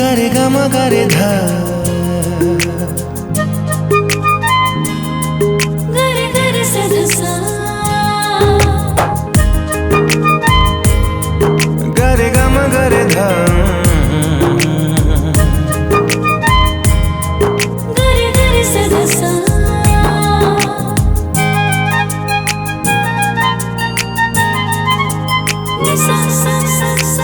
गरे गम गरे ध गरे गरे सा ध सा गरे गम गरे ध गरे गरे सा ध सा नि सा सा सा सा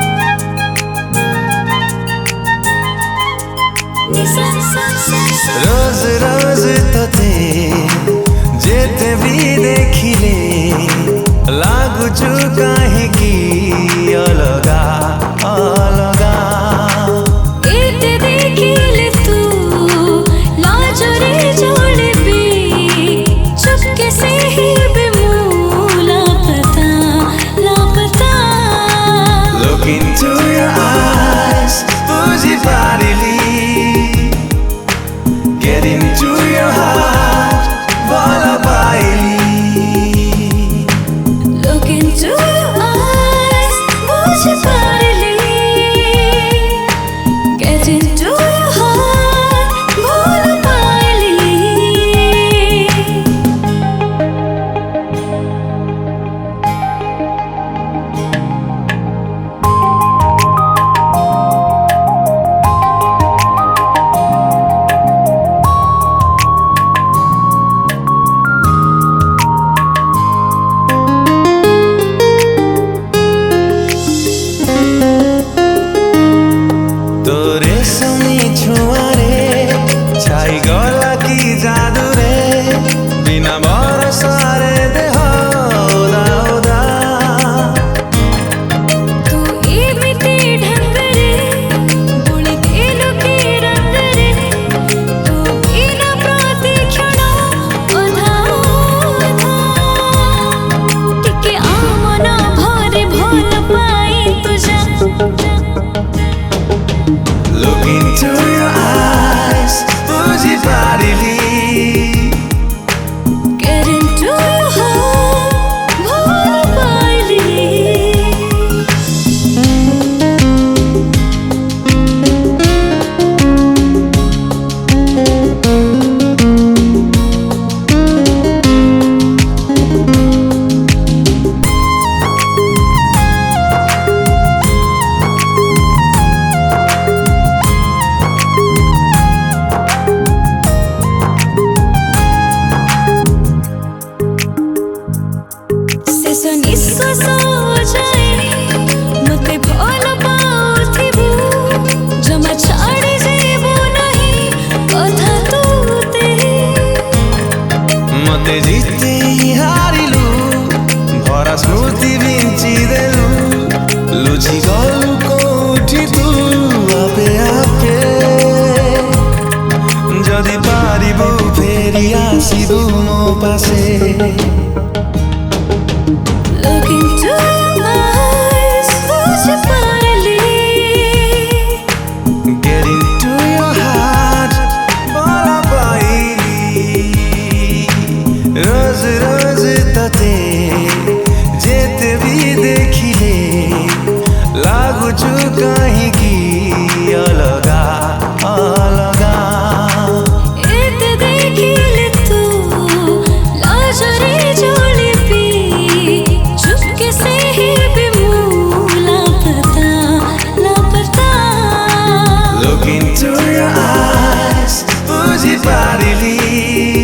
नि सा सा सा सा रोज रोज तोते जेते भी देखिले लागुचु काहेकि अलगा अलगा एते देखिले तू लाजरे जोड़बी चुपके से ही लापता लापता Look into your eyes बुझी पारिली Get into your heart बोला पाइली Look into your eyes मुझे पारली Get into your heart भूल पाइली तोरे समी छुआरे छाई गला की जादू रे बिना भरोसारे देह उदा उदा तू एमिति ढंग रे बुणी देलु की रंग रे तू बिना प्रतिक्षण अधा अधा टिके आमन भरे भल पाई तुझा Look into your eyes बुझी पारिली Get into your heart भूल पाइली शेष निश्वास जाए मते भल पाउथिबु जमा छाड़ी जेबु नहीं कथा तूते मते जीते हारिलु भरा स्मृति बिंची देलु लुचि गलु कोठी तू आपे आपे जदि पारिबु फेरि आसिबु मो पासे Look into your eyes मुझे पारली Get into your heart बोला पाइली रोज रोज तते जेते भी देखिले लागुचु काहेकि अलगा अलगा एते देखिले तू लाजरे जोड़बी चुपके से ही लापता लापता Look into your eyes बुझी पारिली